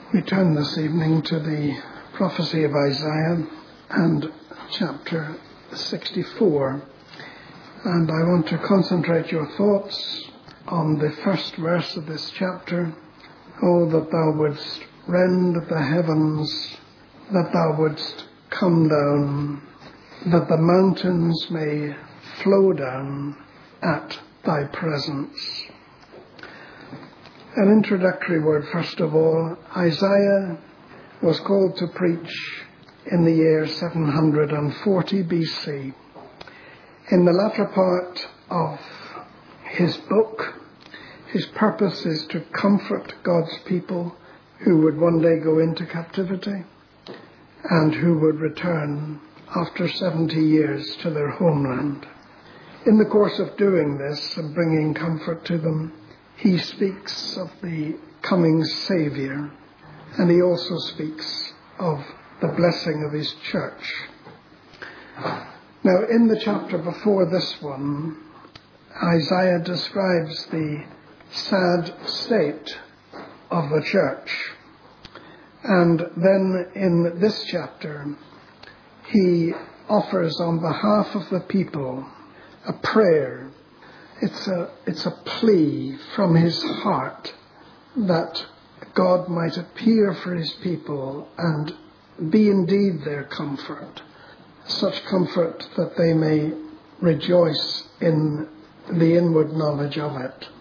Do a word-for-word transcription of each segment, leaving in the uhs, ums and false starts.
We turn this evening to the prophecy of Isaiah and chapter sixty-four, and I want to concentrate your thoughts on the first verse of this chapter. Oh, that thou wouldst rend the heavens, that thou wouldst come down, that the mountains may flow down at thy presence. An introductory word, first of all. Isaiah was called to preach in the year seven hundred forty B C. In the latter part of his book, his purpose is to comfort God's people who would one day go into captivity and who would return after seventy years to their homeland. In the course of doing this and bringing comfort to them, he speaks of the coming Saviour, and he also speaks of the blessing of his church. Now, in the chapter before this one, Isaiah describes the sad state of the church. And then in this chapter, he offers on behalf of the people a prayer. It's a, it's a plea from his heart that God might appear for his people and be indeed their comfort, such comfort that they may rejoice in the inward knowledge of it.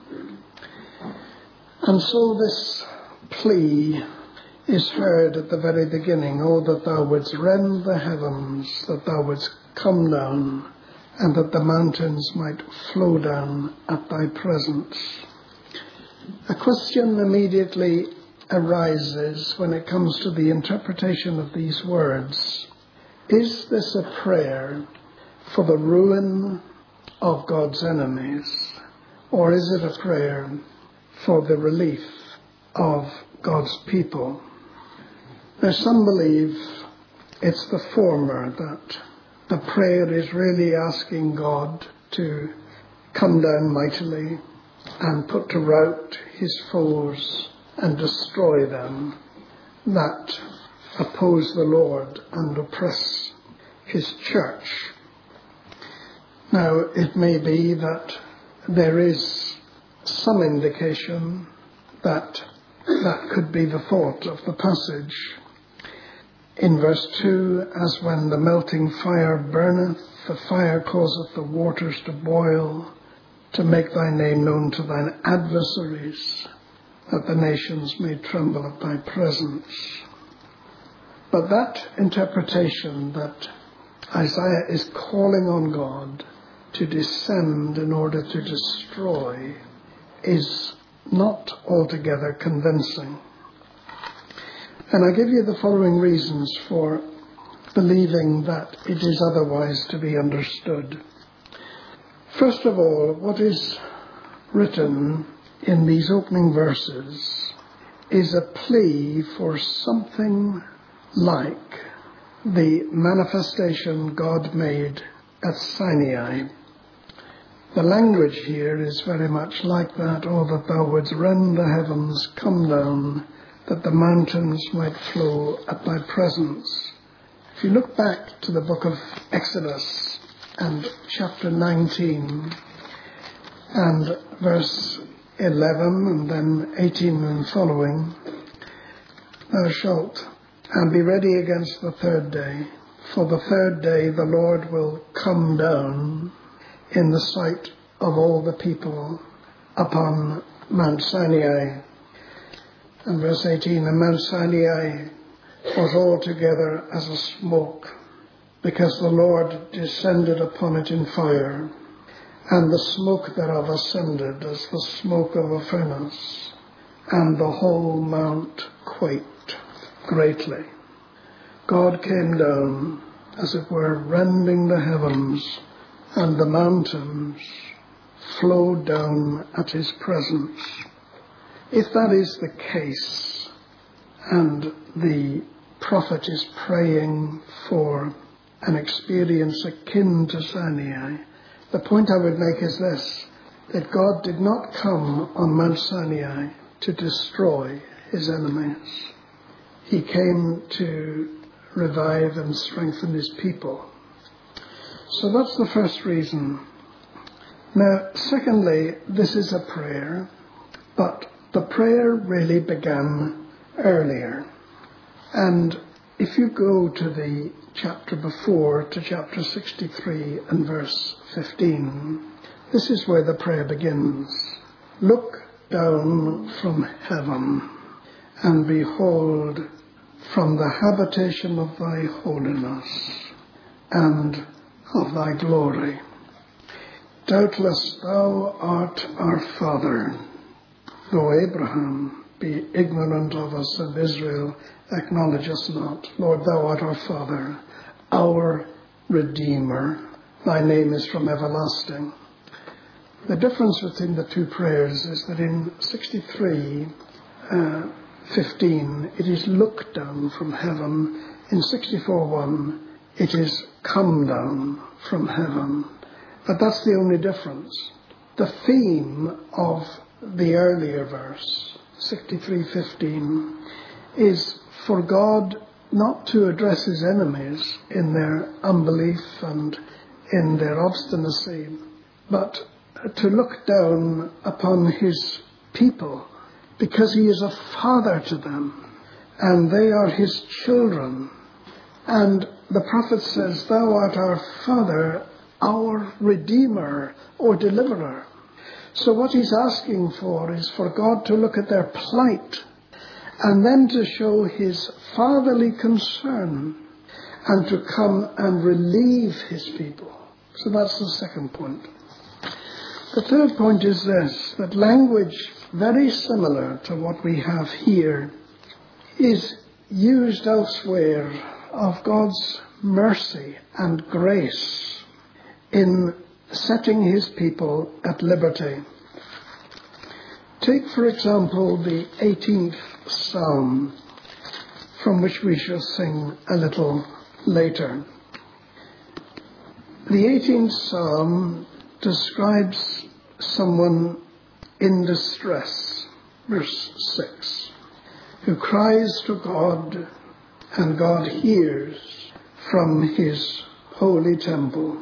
And so this plea is heard at the very beginning. Oh, that thou wouldst rend the heavens, that thou wouldst come down, and that the mountains might flow down at thy presence. A question immediately arises when it comes to the interpretation of these words. Is this a prayer for the ruin of God's enemies, or is it a prayer for the relief of God's people? Now, some believe it's the former, that the prayer is really asking God to come down mightily and put to rout his foes and destroy them that oppose the Lord and oppress his church. Now, it may be that there is some indication that that could be the thought of the passage. In verse two, as when the melting fire burneth, the fire causeth the waters to boil, to make thy name known to thine adversaries, that the nations may tremble at thy presence. But that interpretation that Isaiah is calling on God to descend in order to destroy is not altogether convincing. And I give you the following reasons for believing that it is otherwise to be understood. First of all, what is written in these opening verses is a plea for something like the manifestation God made at Sinai. The language here is very much like that. Oh, that thou wouldst rend the heavens, come down, that the mountains might flow at thy presence. If you look back to the book of Exodus and chapter nineteen and verse eleven and then eighteen and following, thou shalt and be ready against the third day, for the third day the Lord will come down in the sight of all the people upon Mount Sinai. And verse eighteen, and Mount Sinai was altogether as a smoke, because the Lord descended upon it in fire, and the smoke thereof ascended as the smoke of a furnace, and the whole mount quaked greatly. God came down, as it were, rending the heavens, and the mountains flowed down at his presence. If that is the case, and the prophet is praying for an experience akin to Sinai, the point I would make is this, that God did not come on Mount Sinai to destroy his enemies. He came to revive and strengthen his people. So that's the first reason. Now, secondly, this is a prayer, but the prayer really began earlier. And if you go to the chapter before, to chapter sixty-three and verse fifteen, this is where the prayer begins. Look down from heaven, and behold, from the habitation of thy holiness and of thy glory. Doubtless thou art our Father, though Abraham be ignorant of us and Israel acknowledge us not. Lord, thou art our Father, our Redeemer. Thy name is from everlasting. The difference between the two prayers is that in sixty-three, uh, fifteen, it is look down from heaven. In sixty-four one, it is come down from heaven. But that's the only difference. The theme of the earlier verse, sixty-three fifteen, is for God not to address his enemies in their unbelief and in their obstinacy, but to look down upon his people, because he is a father to them, and they are his children. And the prophet says, thou art our Father, our Redeemer or Deliverer. So what he's asking for is for God to look at their plight and then to show his fatherly concern and to come and relieve his people. So that's the second point. The third point is this, that language very similar to what we have here is used elsewhere of God's mercy and grace in setting his people at liberty. Take, for example, the eighteenth Psalm, from which we shall sing a little later. The eighteenth Psalm describes someone in distress, verse six, who cries to God, and God hears from his holy temple.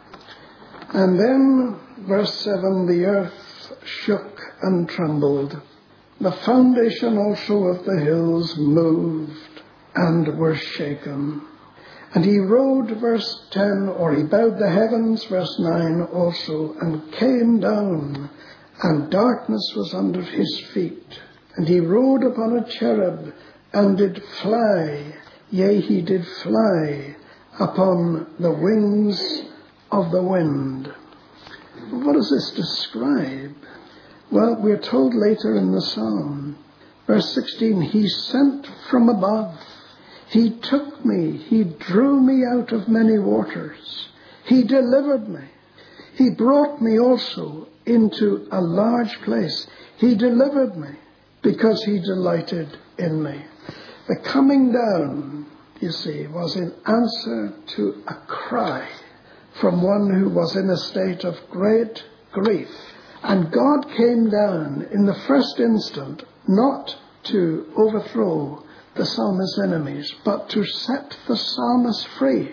And then, verse seven, the earth shook and trembled. The foundation also of the hills moved and were shaken. And he rode, verse ten, or he bowed the heavens, verse nine also, and came down, and darkness was under his feet. And he rode upon a cherub, and did fly, yea, he did fly upon the wings of the wind. What does this describe? Well, we're told later in the psalm, verse sixteen, he sent from above. He took me, he drew me out of many waters. He delivered me. He brought me also into a large place. He delivered me because he delighted in me. The coming down, you see, was in answer to a cry from one who was in a state of great grief. And God came down in the first instant, not to overthrow the psalmist's enemies, but to set the psalmist free.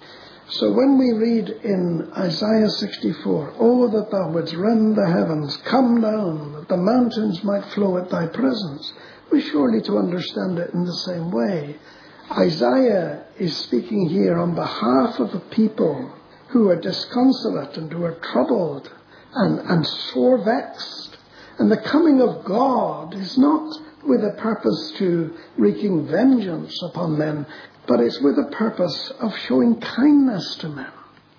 So when we read in Isaiah sixty-four, oh, that thou wouldst rend the heavens, come down, that the mountains might flow at thy presence, we're surely to understand it in the same way. Isaiah is speaking here on behalf of a people who are disconsolate and who are troubled and, and sore vexed. And the coming of God is not with a purpose to wreaking vengeance upon men, but it's with a purpose of showing kindness to men.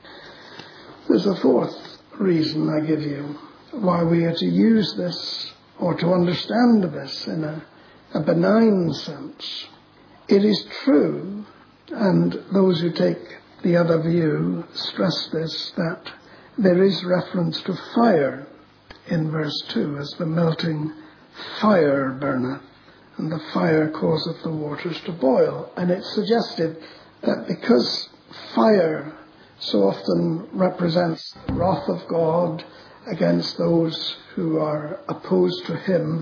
There's a fourth reason I give you why we are to use this or to understand this in a, a benign sense. It is true, and those who take the other view stress this, that there is reference to fire in verse two, as the melting fire burneth, and the fire causeth the waters to boil. And it's suggested that because fire so often represents the wrath of God against those who are opposed to him,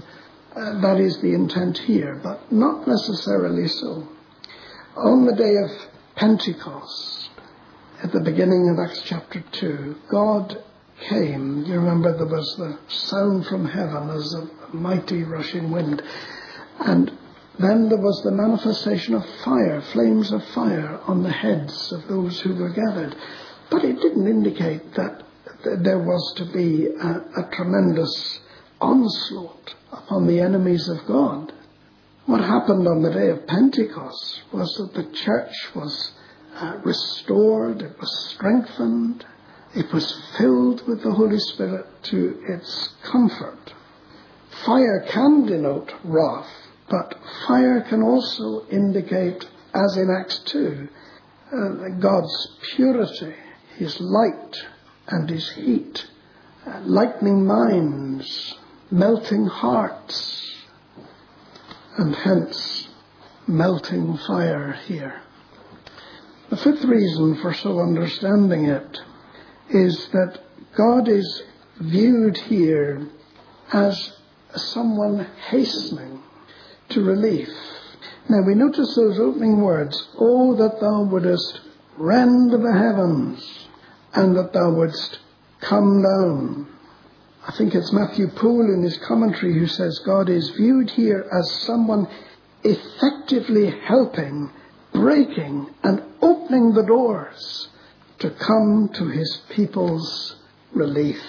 Uh, that is the intent here, but not necessarily so. On the day of Pentecost, at the beginning of Acts chapter two, God came. You remember there was the sound from heaven as a mighty rushing wind. And then there was the manifestation of fire, flames of fire on the heads of those who were gathered. But it didn't indicate that there was to be a, a tremendous onslaught upon the enemies of God. What happened on the day of Pentecost was that the church was uh, restored, it was strengthened, it was filled with the Holy Spirit to its comfort. Fire can denote wrath, but fire can also indicate, as in Acts two, uh, God's purity, his light and his heat, uh, lightening minds, melting hearts, and hence melting fire here. The fifth reason for so understanding it is that God is viewed here as someone hastening to relief. Now we notice those opening words, "Oh, that thou wouldest rend the heavens, and that thou wouldst come down." I think it's Matthew Poole in his commentary who says God is viewed here as someone effectively helping, breaking and opening the doors to come to his people's relief.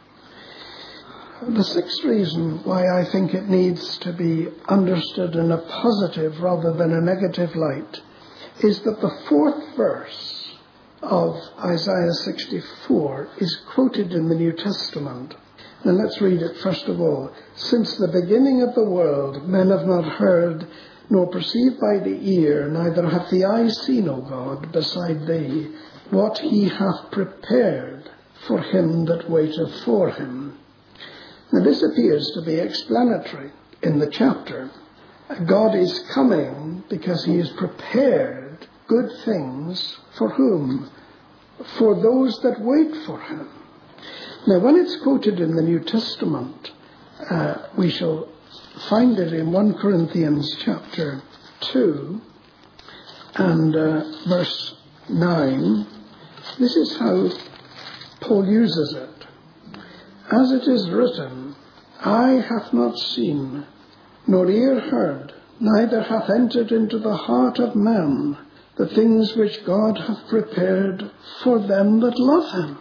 The sixth reason why I think it needs to be understood in a positive rather than a negative light is that the fourth verse of Isaiah sixty-four is quoted in the New Testament. Now let's read it first of all. "Since the beginning of the world, men have not heard, nor perceived by the ear, neither hath the eye seen, O God, beside thee, what he hath prepared for him that waiteth for him." Now this appears to be explanatory in the chapter. God is coming because he has prepared good things for whom? For those that wait for him. Now when it's quoted in the New Testament, uh, we shall find it in First Corinthians chapter two and uh, verse nine. This is how Paul uses it. "As it is written, eye hath not seen, nor ear heard, neither hath entered into the heart of man the things which God hath prepared for them that love him."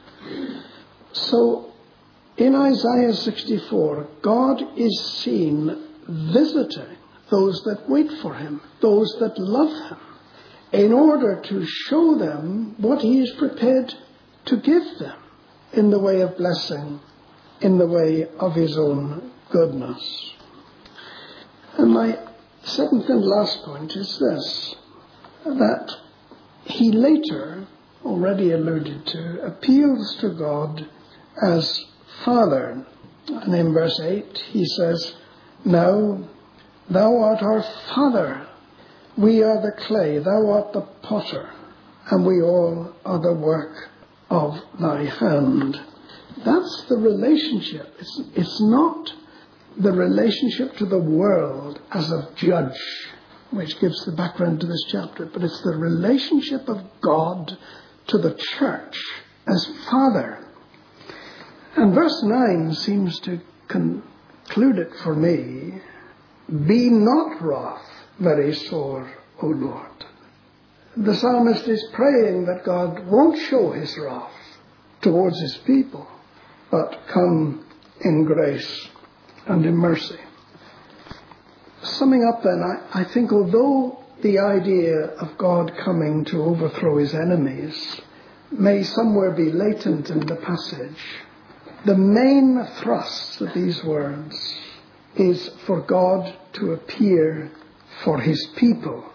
So, in Isaiah sixty-four, God is seen visiting those that wait for him, those that love him, in order to show them what he is prepared to give them in the way of blessing, in the way of his own goodness. And my seventh and last point is this, that he later, already alluded to, appeals to God as Father. And in verse eight he says, "Now thou art our Father, we are the clay, thou art the potter, and we all are the work of thy hand." That's the relationship. It's, it's not the relationship to the world as a judge, which gives the background to this chapter, but it's the relationship of God to the church as Father. And verse nine seems to conclude it for me. "Be not wrath very sore, O Lord." The psalmist is praying that God won't show his wrath towards his people, but come in grace and in mercy. Summing up then, I, I think although the idea of God coming to overthrow his enemies may somewhere be latent in the passage, the main thrust of these words is for God to appear for his people.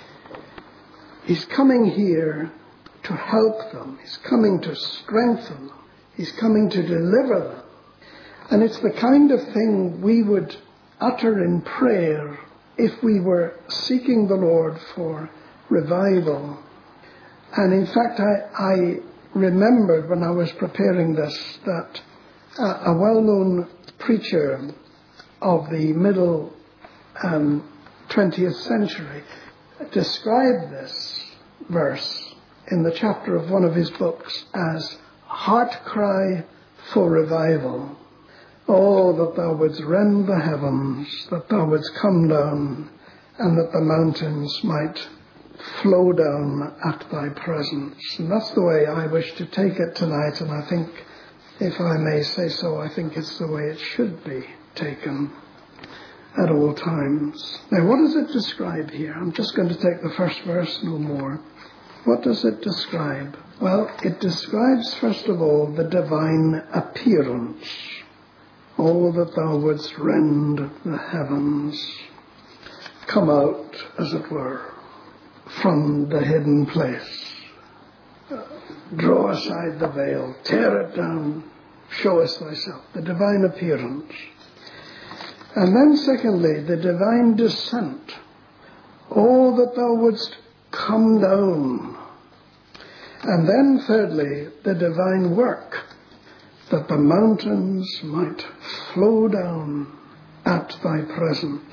He's coming here to help them. He's coming to strengthen them. He's coming to deliver them. And it's the kind of thing we would utter in prayer if we were seeking the Lord for revival. And in fact, I, I remembered when I was preparing this that a, a well-known preacher of the middle um, twentieth century described this verse in the chapter of one of his books as heart cry for revival. Oh, that thou wouldst rend the heavens, that thou wouldst come down, and that the mountains might flow down at thy presence. And that's the way I wish to take it tonight, and I think, if I may say so, I think it's the way it should be taken at all times. Now, what does it describe here? I'm just going to take the first verse, no more. What does it describe? Well, it describes, first of all, the divine appearance. Oh, that thou wouldst rend the heavens, come out, as it were, from the hidden place. Draw aside the veil, tear it down, show us thyself, the divine appearance. And then secondly, the divine descent. Oh, that thou wouldst come down. And then thirdly, the divine work, that the mountains might flow down at thy presence.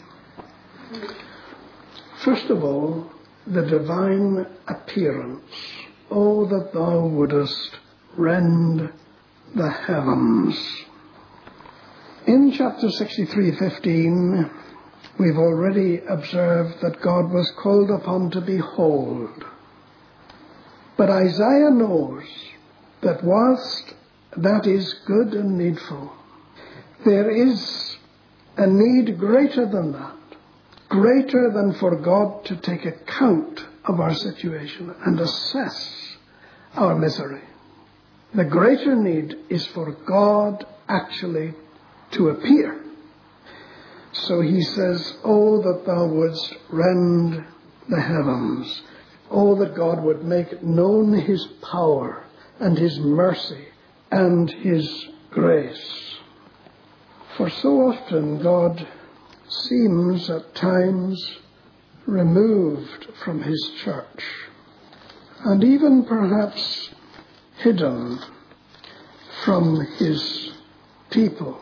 First of all, the divine appearance. Oh, that thou wouldest rend the heavens. In chapter sixty-three fifteen, we've already observed that God was called upon to behold. But Isaiah knows that whilst that is good and needful, there is a need greater than that, greater than for God to take account of our situation and assess our misery. The greater need is for God actually to appear. So he says, oh, that thou wouldst rend the heavens. Oh, that God would make known his power and his mercy and his grace. For so often God seems at times removed from his church, and even perhaps hidden from his people.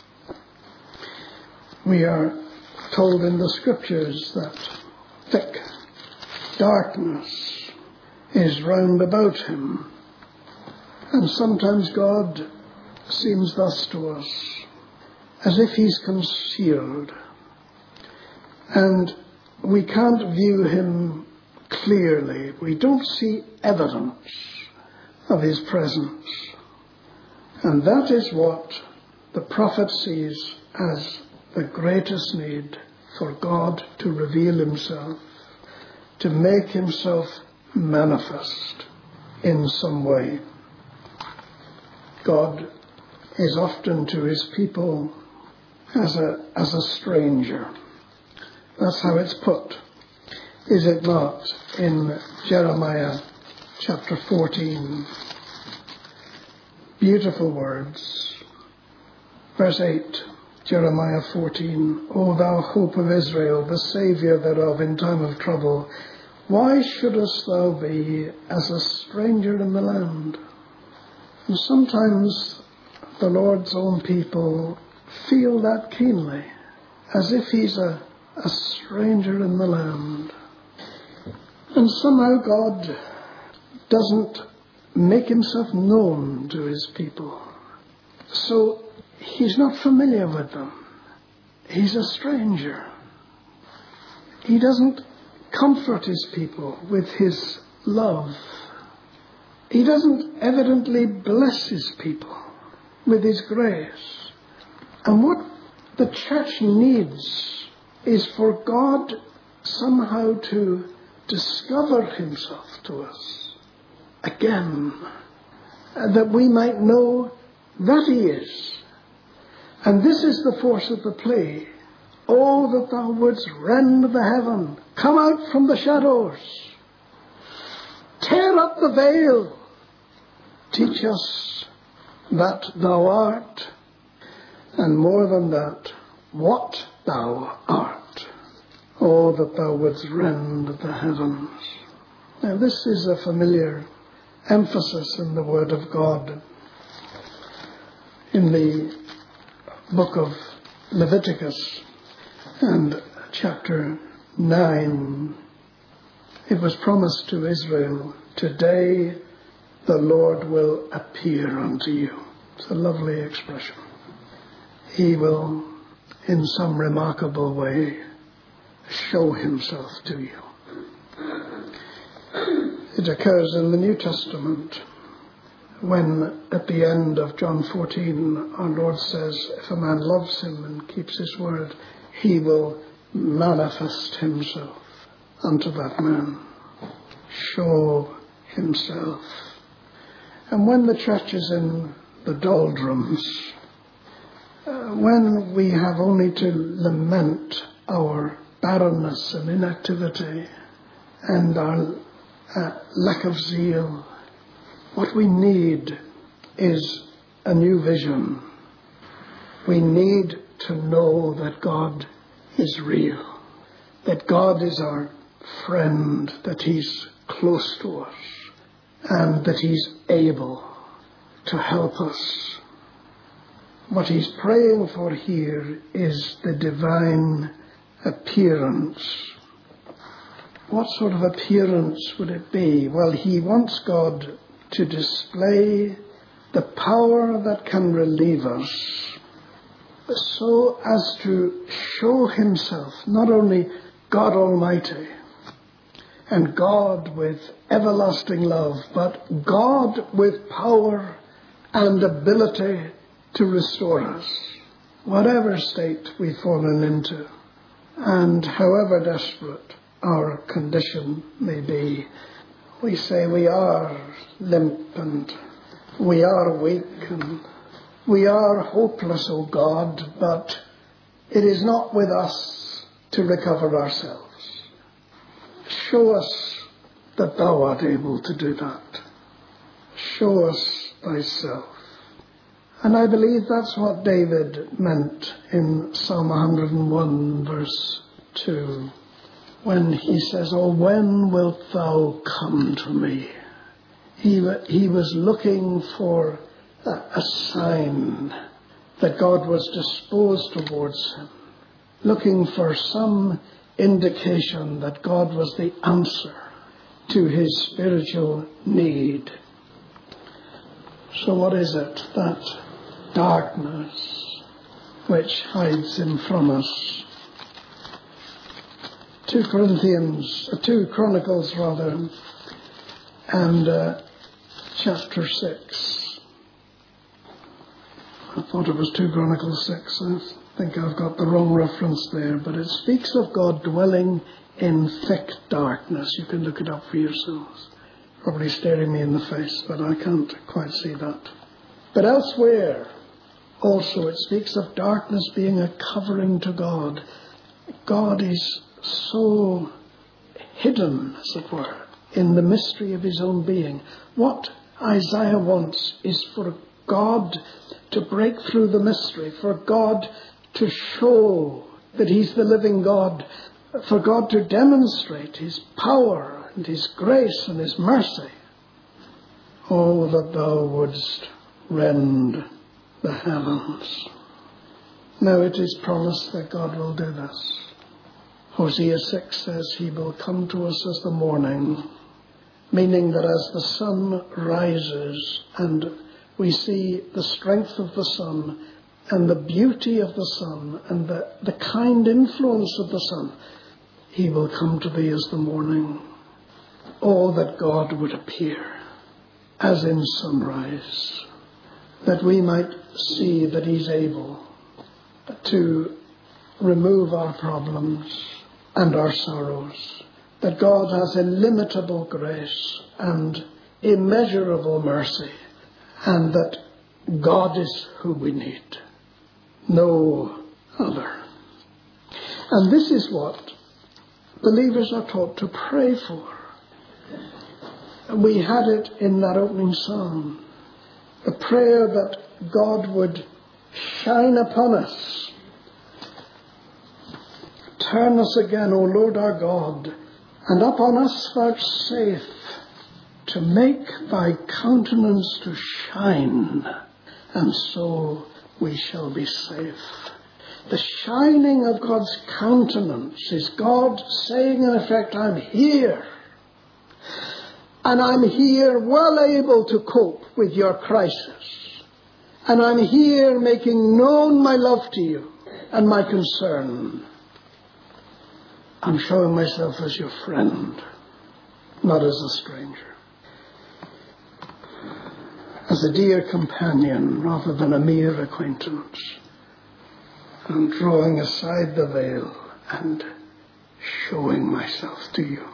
We are told in the scriptures that thick darkness is round about him. And sometimes God seems thus to us, as if he's concealed. And we can't view him clearly. We don't see evidence of his presence. And that is what the prophet sees as the greatest need for God to reveal himself, to make himself manifest in some way. God is often to his people as a, as a stranger. That's how it's put, is it not, in Jeremiah chapter fourteen. Beautiful words. Verse eight, Jeremiah fourteen. O thou hope of Israel, the Saviour thereof in time of trouble, why shouldest thou be as a stranger in the land? And sometimes the Lord's own people feel that keenly, as if he's a, a stranger in the land. And somehow God doesn't make himself known to his people. So he's not familiar with them. He's a stranger. He doesn't comfort his people with his love. He doesn't evidently bless his people with his grace. And what the church needs is for God somehow to discover himself to us again, that we might know that he is. And this is the force of the play. Oh, that thou wouldst rend the heaven, come out from the shadows, tear up the veil, teach us that thou art, and more than that, what thou art. Oh, that thou wouldst rend the heavens. Now, this is a familiar emphasis in the Word of God. In the book of Leviticus and chapter nine, it was promised to Israel, today the Lord will appear unto you. It's a lovely expression. He will, in some remarkable way, show himself to you. It occurs in the New Testament when, at the end of John fourteen, our Lord says, if a man loves him and keeps his word, he will manifest himself unto that man. Show himself. And when the church is in the doldrums, uh, when we have only to lament our barrenness and inactivity and our uh, lack of zeal, what we need is a new vision. We need to know that God is real, that God is our friend, that he's close to us, and that he's able to help us. What he's praying for here is the divine appearance. What sort of appearance would it be? Well, he wants God to display the power that can relieve us, so as to show himself not only God Almighty and God with everlasting love, but God with power and ability to restore us, whatever state we've fallen into, and however desperate our condition may be. We say we are limp and we are weak and we are hopeless, O God, but it is not with us to recover ourselves. Show us that thou art able to do that. Show us thyself. And I believe that's what David meant in Psalm one hundred and one, verse two, when he says, oh, when wilt thou come to me? He, he was looking for a, a sign that God was disposed towards him, looking for some indication that God was the answer to his spiritual need. So what is it? That darkness which hides him from us. Two Corinthians, uh, two Chronicles rather, and uh, chapter six. I thought it was two Chronicles six. I think I've got the wrong reference there, but it speaks of God dwelling in thick darkness. You can look it up for yourselves. Probably staring me in the face, but I can't quite see that. But elsewhere, also, it speaks of darkness being a covering to God. God is so hidden, as it were, in the mystery of his own being. What Isaiah wants is for God to break through the mystery, for God to show that he's the living God, for God to demonstrate his power and his grace and his mercy. Oh, that thou wouldst rend the heavens. Now it is promised that God will do this. Hosea six says he will come to us as the morning, meaning that as the sun rises and we see the strength of the sun and the beauty of the sun and the, the kind influence of the sun, he will come to thee as the morning. Oh, that God would appear as in sunrise, that we might see that he's able to remove our problems and our sorrows, that God has illimitable grace and immeasurable mercy, and that God is who we need, no other. And this is what believers are taught to pray for. We had it in that opening psalm, the prayer that God would shine upon us. Turn us again, O Lord our God, and upon us vouchsafe to make thy countenance to shine, and so we shall be safe. The shining of God's countenance is God saying in effect, I'm here. And I'm here well able to cope with your crisis. And I'm here making known my love to you and my concern. I'm showing myself as your friend, not as a stranger. As a dear companion rather than a mere acquaintance. I'm drawing aside the veil and showing myself to you.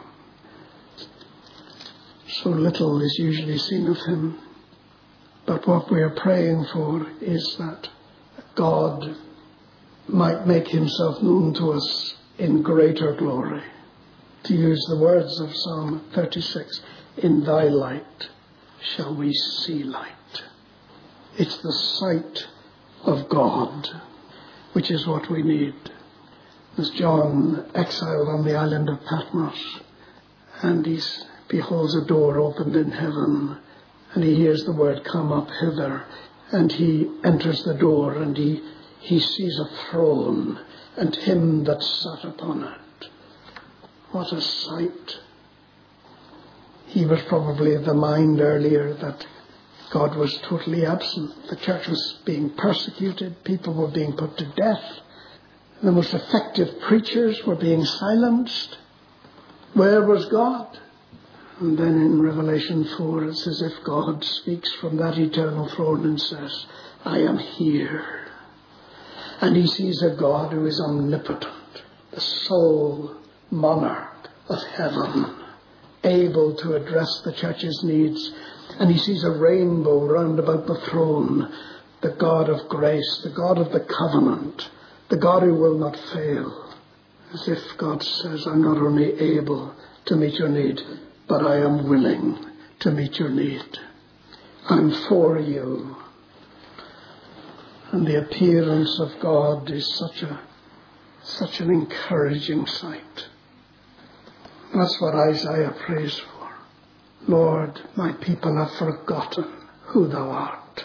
So little is usually seen of him. But what we are praying for is that God might make himself known to us in greater glory. To use the words of Psalm thirty-six, in thy light shall we see light. It's the sight of God, which is what we need. As John exiled on the island of Patmos, and he's beholds a door opened in heaven, and he hears the word, come up hither, and he enters the door, and he, he sees a throne, and him that sat upon it. What a sight. He was probably of the mind earlier that God was totally absent. The church was being persecuted, people were being put to death, the most effective preachers were being silenced. Where was God? And then in Revelation four, it's as if God speaks from that eternal throne and says, I am here. And he sees a God who is omnipotent, the sole monarch of heaven, able to address the church's needs. And he sees a rainbow round about the throne, the God of grace, the God of the covenant, the God who will not fail. As if God says, I'm not only able to meet your need, but I am willing to meet your need. I'm for you. And the appearance of God is such a such an encouraging sight. That's what Isaiah prays for. Lord, my people have forgotten who thou art.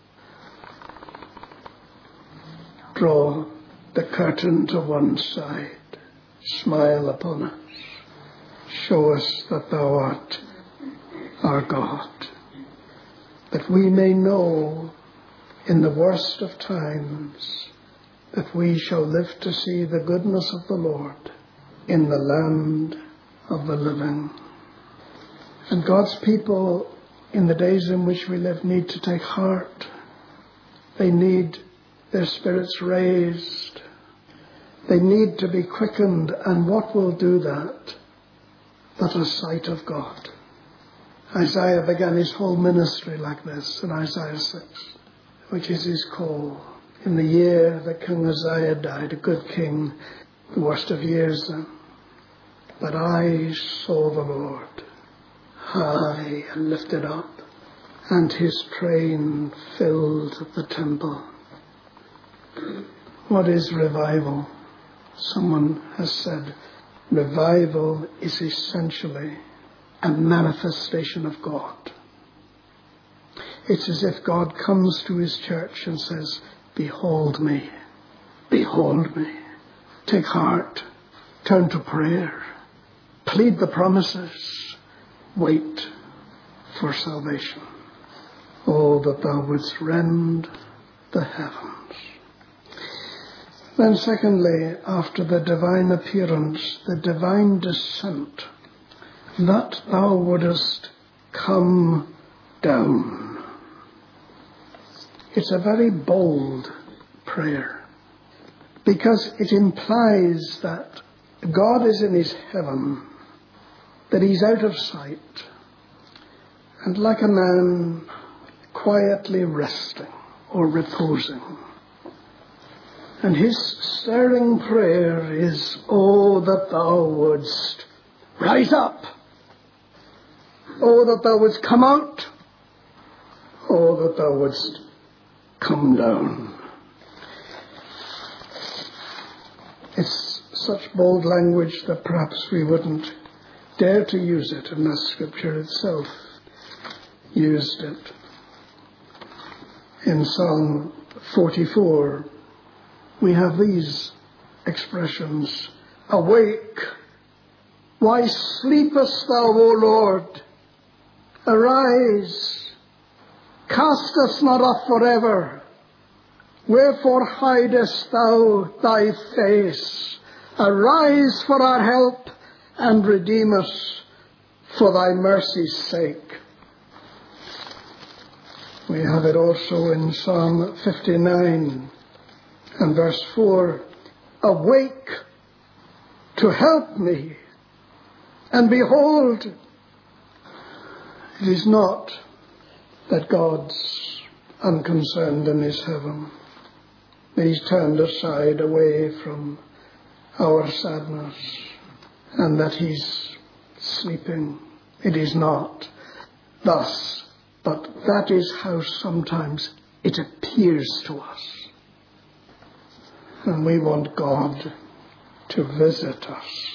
Draw the curtain to one side. Smile upon us. Show us that thou art our God, that we may know in the worst of times that we shall live to see the goodness of the Lord in the land of the living. And God's people in the days in which we live need to take heart. They need their spirits raised. They need to be quickened. And what will do that? But a sight of God. Isaiah began his whole ministry like this in Isaiah six, which is his call. In the year that King Uzziah died, a good king, the worst of years then. But I saw the Lord high and lifted up, and his train filled the temple. What is revival? Someone has said, revival is essentially a manifestation of God. It's as if God comes to his church and says, behold me, behold me. Take heart, turn to prayer, plead the promises, wait for salvation. Oh, that thou wouldst rend the heavens. Then secondly, after the divine appearance, the divine descent, that thou wouldest come down. It's a very bold prayer, because it implies that God is in his heaven, that he's out of sight, and like a man quietly resting or reposing. And his stirring prayer is, oh, that thou wouldst rise up. Oh, that thou wouldst come out. Oh, that thou wouldst come down. It's such bold language that perhaps we wouldn't dare to use it unless Scripture itself used it. In Psalm forty-four, we have these expressions. Awake! Why sleepest thou, O Lord? Arise! Cast us not off forever. Wherefore hidest thou thy face? Arise for our help, and redeem us for thy mercy's sake. We have it also in Psalm fifty-nine and verse four. Awake to help me, and behold, it is not that God's unconcerned in his heaven. He's turned aside away from our sadness, and that he's sleeping. It is not thus, but that is how sometimes it appears to us. And we want God to visit us.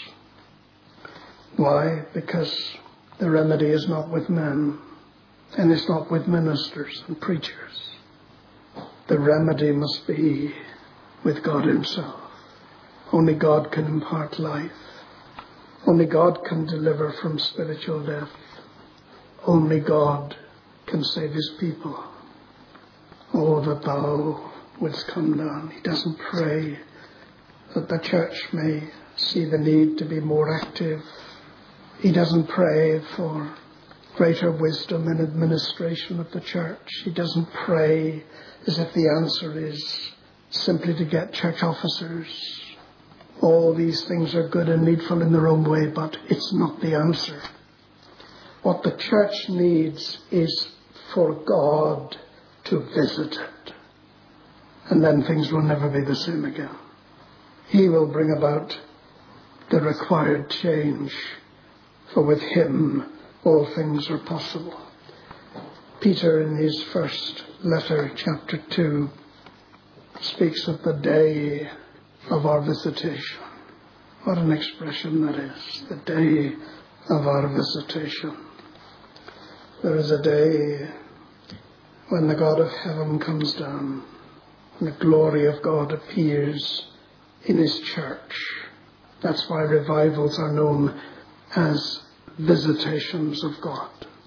Why? Because the remedy is not with men, and it's not with ministers and preachers. The remedy must be with God himself. Only God can impart life. Only God can deliver from spiritual death. Only God can save his people. Oh, that thou wouldst come down. He doesn't pray that the church may see the need to be more active. He doesn't pray for greater wisdom in administration of the church. He doesn't pray as if the answer is simply to get church officers. All these things are good and needful in their own way, but it's not the answer. What the church needs is for God to visit it. And then things will never be the same again. He will bring about the required change, for with him all things are possible. Peter, in his first letter, chapter two, speaks of the day of our visitation. What an expression that is, the day of our visitation. There is a day when the God of heaven comes down, and the glory of God appears in his church. That's why revivals are known as visitations of God.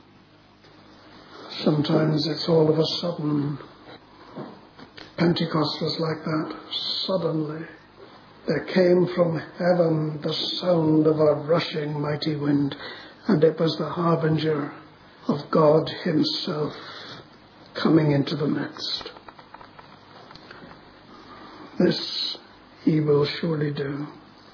Sometimes it's all of a sudden. Pentecost was like that. Suddenly there came from heaven the sound of a rushing mighty wind, and it was the harbinger of God himself coming into the midst. This he will surely do.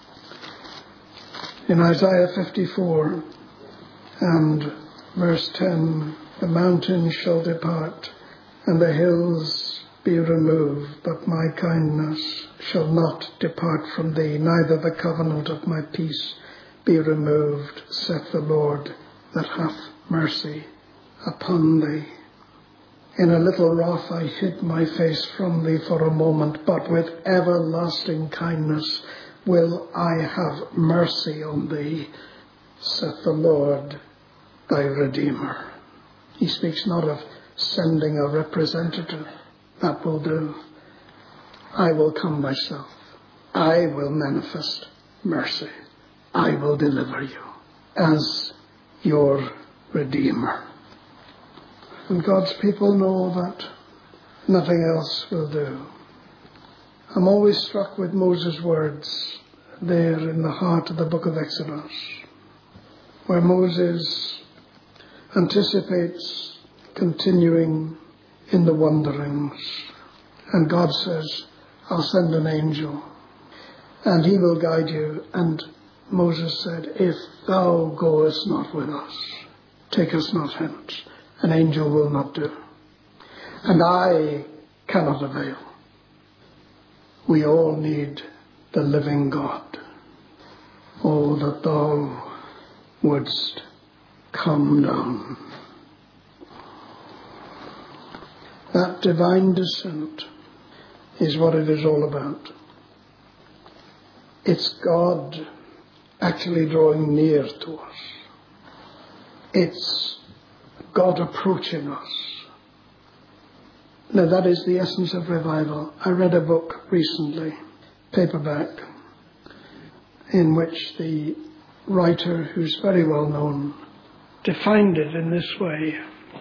In Isaiah fifty-four and verse ten, the mountains shall depart and the hills be removed, but my kindness shall not depart from thee, neither the covenant of my peace be removed, saith the Lord that hath mercy upon thee. In a little wrath I hid my face from thee for a moment, but with everlasting kindness will I have mercy on thee, saith the Lord thy Redeemer. He speaks not of sending a representative. That will do. I will come myself. I will manifest mercy. I will deliver you as your Redeemer. And God's people know that nothing else will do. I'm always struck with Moses' words there in the heart of the book of Exodus, where Moses anticipates continuing in the wanderings. And God says, I'll send an angel, and he will guide you. And Moses said, if thou goest not with us, take us not hence. An angel will not do. And I cannot avail. We all need the living God. Oh, that thou wouldst come down. That divine descent is what it is all about. It's God actually drawing near to us. It's God approaching us. Now that is the essence of revival. I read a book recently, paperback, in which the writer, who's very well known, defined it in this way.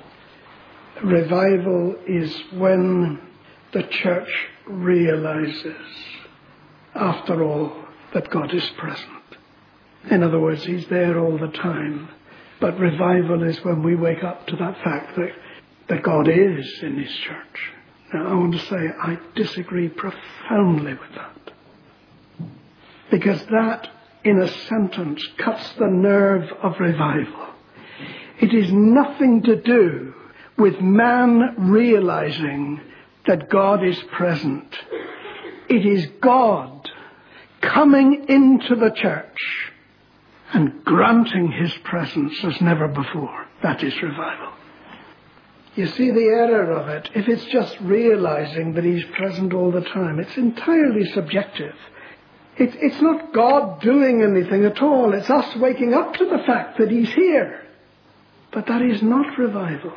Revival is when the church realizes, after all, that God is present. In other words, he's there all the time. But revival is when we wake up to that fact that, that God is in his church. Now, I want to say I disagree profoundly with that. Because that, in a sentence, cuts the nerve of revival. It is nothing to do with man realizing that God is present. It is God coming into the church and granting his presence as never before. That is revival. You see the error of it. If it's just realizing that he's present all the time, it's entirely subjective. It, it's not God doing anything at all. It's us waking up to the fact that he's here. But that is not revival.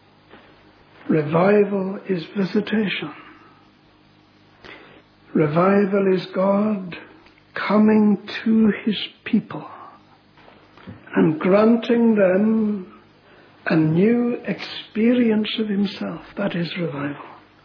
Revival is visitation. Revival is God coming to his people and granting them a new experience of himself. That is revival.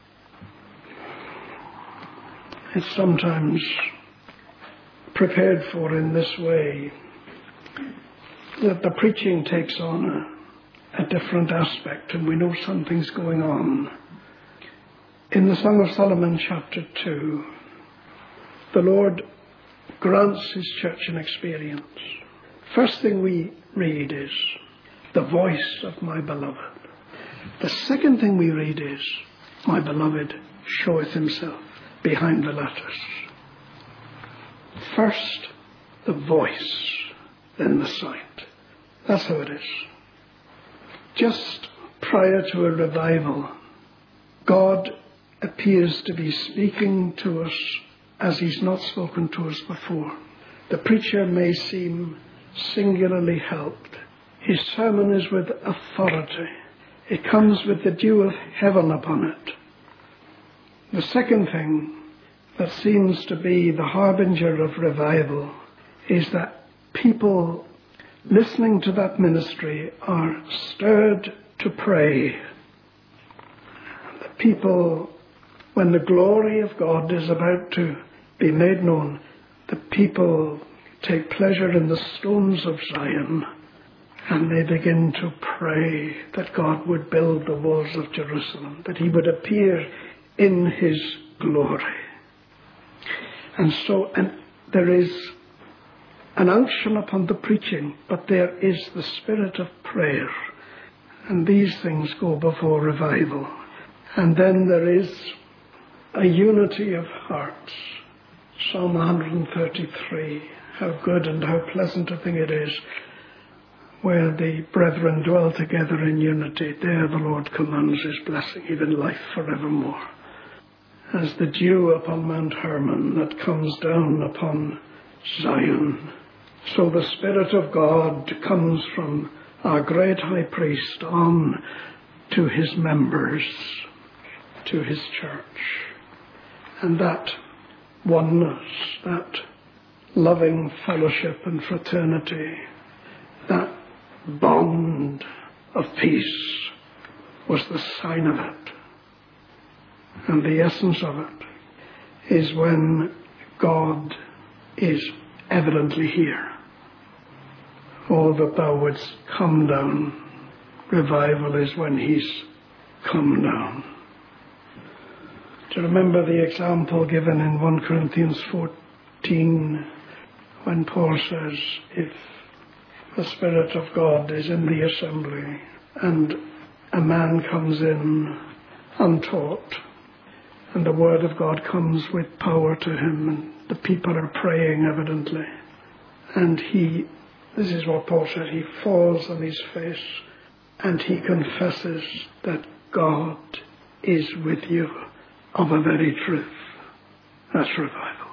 It's sometimes prepared for in this way, that the preaching takes on a, a different aspect and we know something's going on. In the Song of Solomon chapter two, the Lord grants his church an experience. First thing we read is, the voice of my beloved. The second thing we read is, my beloved showeth himself behind the lattice. First, the voice, then the sight. That's how it is. Just prior to a revival, God appears to be speaking to us as he's not spoken to us before. The preacher may seem singularly helped. His sermon is with authority. It comes with the dew of heaven upon it. The second thing that seems to be the harbinger of revival is that people listening to that ministry are stirred to pray. The people, when the glory of God is about to be made known, the people take pleasure in the stones of Zion, and they begin to pray that God would build the walls of Jerusalem, that he would appear in his glory. And so, and there is an unction upon the preaching, but there is the spirit of prayer. And these things go before revival. And then there is a unity of hearts. Psalm one thirty-three, how good and how pleasant a thing it is where the brethren dwell together in unity. There the Lord commands his blessing, even life forevermore. As the dew upon Mount Hermon that comes down upon Zion, so the Spirit of God comes from our great high priest on to his members, to his church. And that oneness, that loving fellowship and fraternity, that bond of peace was the sign of it. And the essence of it is when God is evidently here. Oh, that thou wouldst come down. Revival is when he's come down. Do you remember the example given in First Corinthians fourteen when Paul says, if the Spirit of God is in the assembly and a man comes in untaught, and the word of God comes with power to him, and the people are praying evidently, and he, this is what Paul said, he falls on his face and he confesses that God is with you of a very truth. That's revival.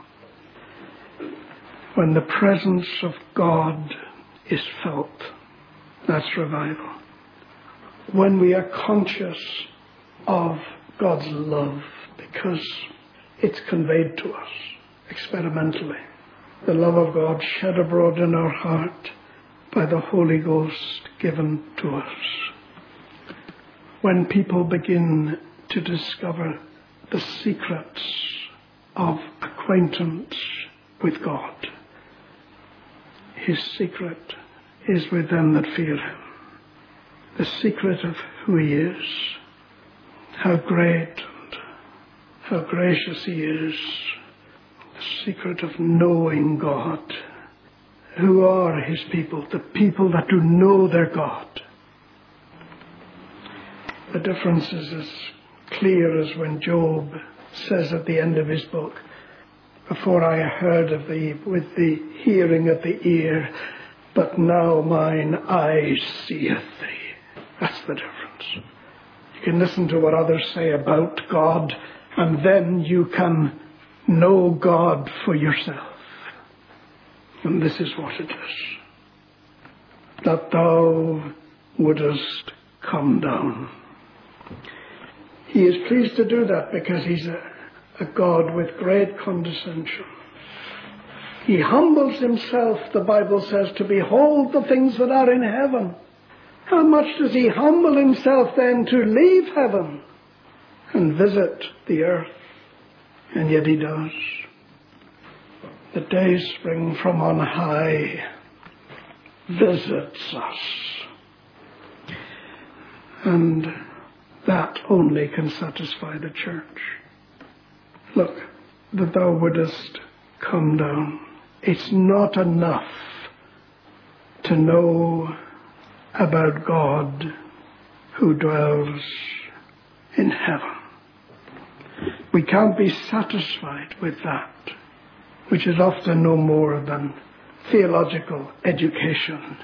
When the presence of God is felt, that's revival. When we are conscious of God's love because it's conveyed to us experimentally. The love of God shed abroad in our heart by the Holy Ghost given to us. When people begin to discover the secrets of acquaintance with God, His secret is with them that fear Him. The secret of who He is, how great and how gracious He is, the secret of knowing God. Who are His people? The people that do know their God. The difference is as clear as when Job says at the end of his book, before I heard of thee with the hearing of the ear, but now mine eye seeth thee. That's the difference. You can listen to what others say about God, and then you can know God for yourself. And this is what it is. That thou wouldest come down. He is pleased to do that because He's a, a God with great condescension. He humbles Himself, the Bible says, to behold the things that are in heaven. How much does He humble Himself then to leave heaven and visit the earth? And yet He does. The day spring from on high visits us. And that only can satisfy the church. Look, that thou wouldest come down. It's not enough to know about God who dwells in heaven. We can't be satisfied with that, which is often no more than theological education.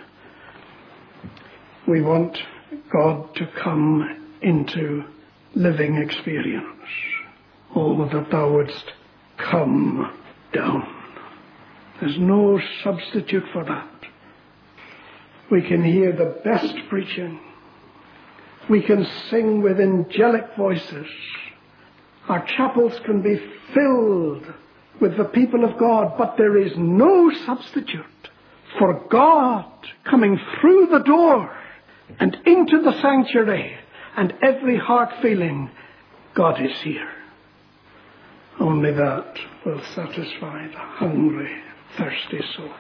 We want God to come into living experience. Oh, that thou wouldst come down. There's no substitute for that. We can hear the best preaching. We can sing with angelic voices. Our chapels can be filled with the people of God, but there is no substitute for God coming through the door and into the sanctuary, and every heart feeling, God is here. Only that will satisfy the hungry, thirsty soul.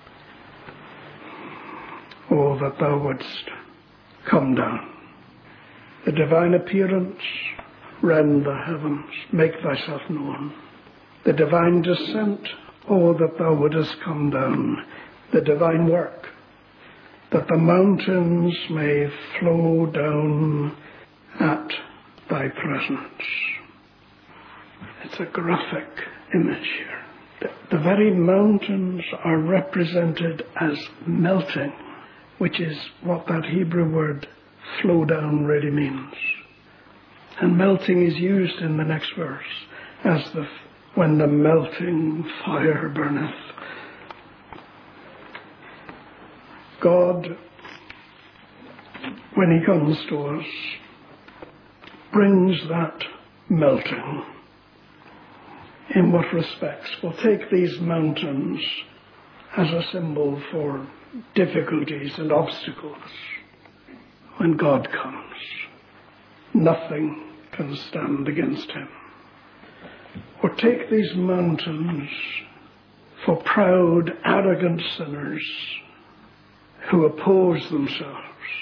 Oh, that thou wouldst come down. The divine appearance, rend the heavens, make thyself known. The divine descent, oh, that thou wouldest come down. The divine work, that the mountains may flow down at thy presence. It's a graphic image here. The, the very mountains are represented as melting, which is what that Hebrew word flow down really means. And melting is used in the next verse as the when the melting fire burneth. God, when He comes to us, brings that melting. In what respects? We'll take these mountains as a symbol for difficulties and obstacles. When God comes, nothing can stand against Him. Or take these mountains for proud, arrogant sinners who oppose themselves.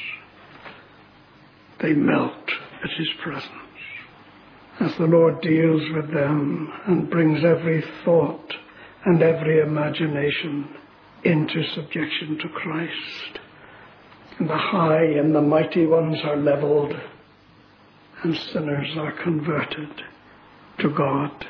They melt at His presence as the Lord deals with them and brings every thought and every imagination into subjection to Christ. And the high and the mighty ones are leveled, and sinners are converted to God.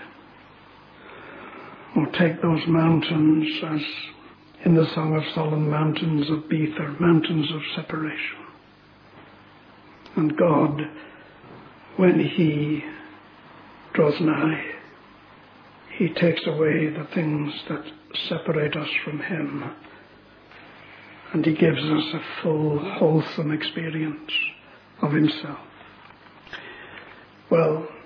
Or take those mountains as in the Song of Solomon, mountains of Bether, mountains of separation. And God, when He draws nigh, He takes away the things that separate us from Him, and He gives us a full, wholesome experience of Himself. Well,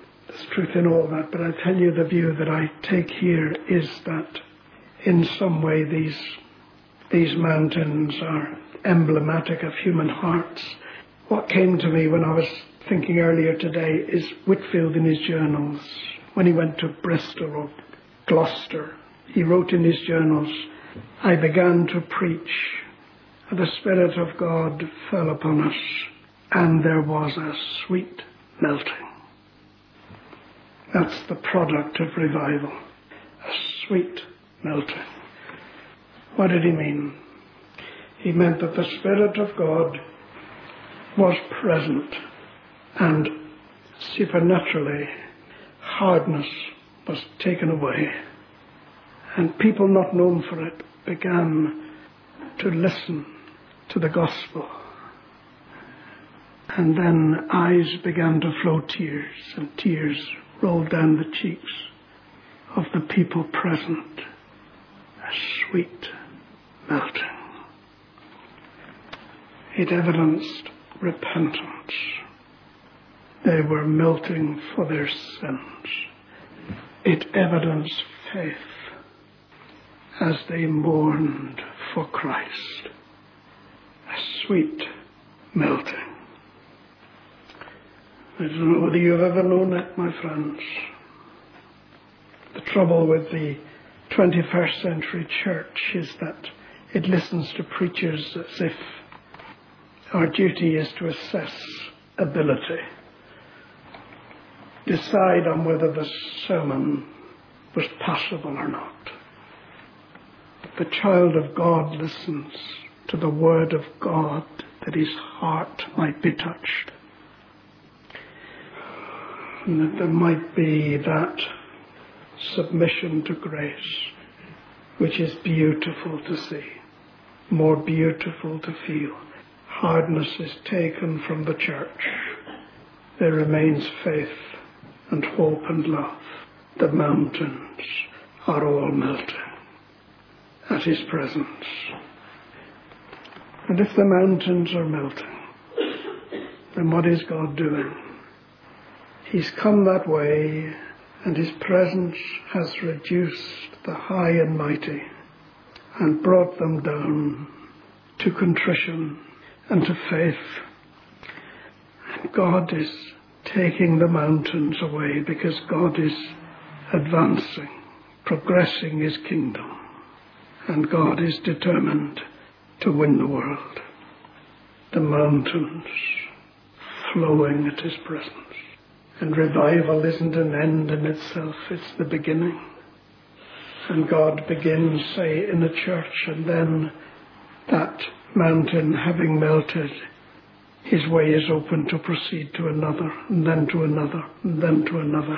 truth in all that, but I tell you the view that I take here is that in some way these, these mountains are emblematic of human hearts. What came to me when I was thinking earlier today is Whitefield in his journals, when he went to Bristol or Gloucester, he wrote in his journals, "I began to preach, the Spirit of God fell upon us, and there was a sweet melting." That's the product of revival, a sweet melting. What did he mean? He meant that the Spirit of God was present, and supernaturally hardness was taken away, and people not known for it began to listen to the gospel. And then eyes began to flow tears, and tears rolled down the cheeks of the people present. A sweet melting. It evidenced repentance. They were melting for their sins. It evidenced faith as they mourned for Christ. A sweet melting. I don't know whether you've ever known it, my friends. The trouble with the twenty-first century church is that it listens to preachers as if our duty is to assess ability, decide on whether the sermon was passable or not. The child of God listens to the word of God that his heart might be touched, and that there might be that submission to grace which is beautiful to see, more beautiful to feel. Hardness is taken from the church. There remains faith and hope and love. The mountains are all melting at his presence. And if the mountains are melting, then what is God doing? He's come that way, and his presence has reduced the high and mighty and brought them down to contrition and to faith. And God is taking the mountains away because God is advancing, progressing his kingdom. And God is determined to win the world. The mountains flowing at his presence. And revival isn't an end in itself, it's the beginning. And God begins, say, in a church, and then that mountain having melted, his way is open to proceed to another, and then to another, and then to another,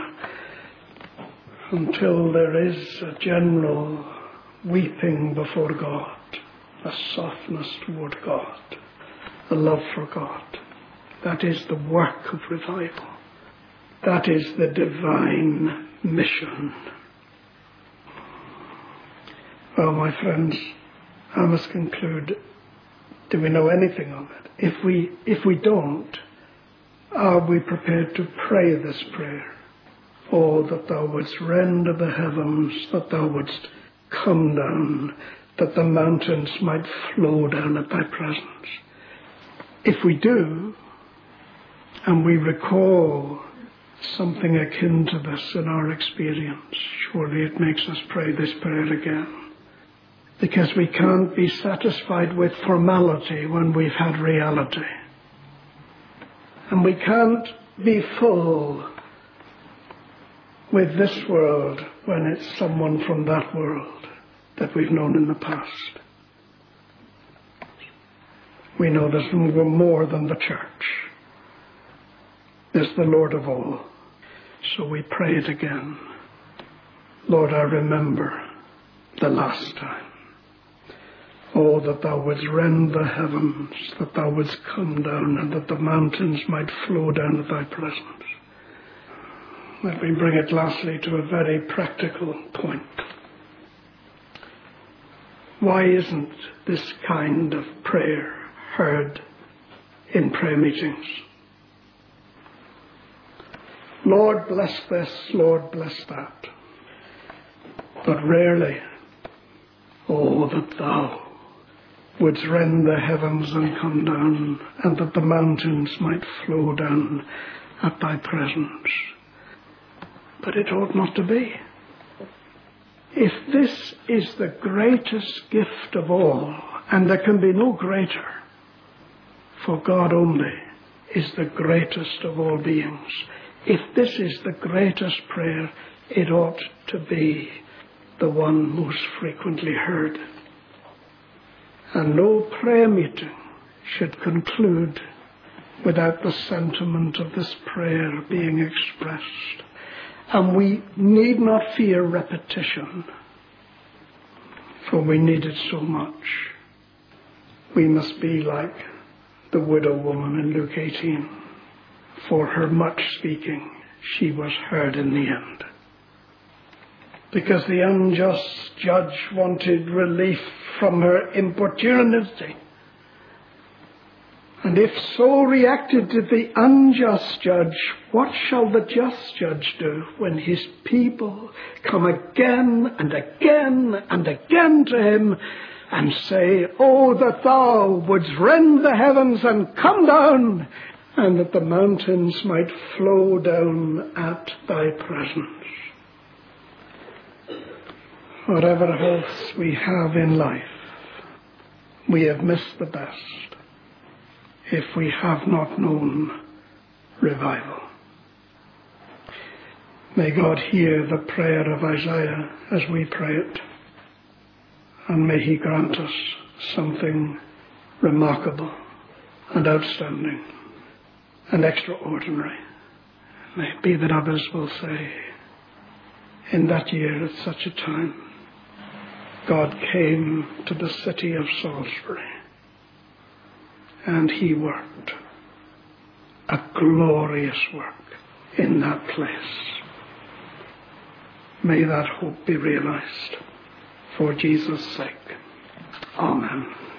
until there is a general weeping before God, a softness toward God, a love for God. That is the work of revival. That is the divine mission. Well, my friends, I must conclude. Do we know anything of it? If we, if we don't, are we prepared to pray this prayer? Oh, that thou wouldst rend the heavens, that thou wouldst come down, that the mountains might flow down at thy presence. If we do, and we recall something akin to this in our experience, surely it makes us pray this prayer again. Because we can't be satisfied with formality when we've had reality. And we can't be full with this world when it's someone from that world that we've known in the past. We know there's more than the church. There's the Lord of all. So we pray it again. Lord, I remember the last time. Oh, that thou wouldst rend the heavens, that thou wouldst come down, and that the mountains might flow down at thy presence. Let me bring it lastly to a very practical point. Why isn't this kind of prayer heard in prayer meetings? Lord, bless this, Lord, bless that. But rarely, oh, that thou wouldst rend the heavens and come down, and that the mountains might flow down at thy presence. But it ought not to be. If this is the greatest gift of all, and there can be no greater, for God only is the greatest of all beings. If this is the greatest prayer, it ought to be the one most frequently heard. And no prayer meeting should conclude without the sentiment of this prayer being expressed. And we need not fear repetition, for we need it so much. We must be like the widow woman in Luke eighteen. For her much speaking, she was heard in the end. Because the unjust judge wanted relief from her importunity. And if so reacted did the unjust judge, what shall the just judge do when his people come again and again and again to him and say, oh, that thou wouldst rend the heavens and come down, and that the mountains might flow down at thy presence. Whatever else we have in life, we have missed the best if we have not known revival. May God hear the prayer of Isaiah as we pray it, and may he grant us something remarkable and outstanding and extraordinary. May it be that others will say, in that year at such a time, God came to the city of Salisbury and he worked a glorious work in that place. May that hope be realized for Jesus' sake. Amen.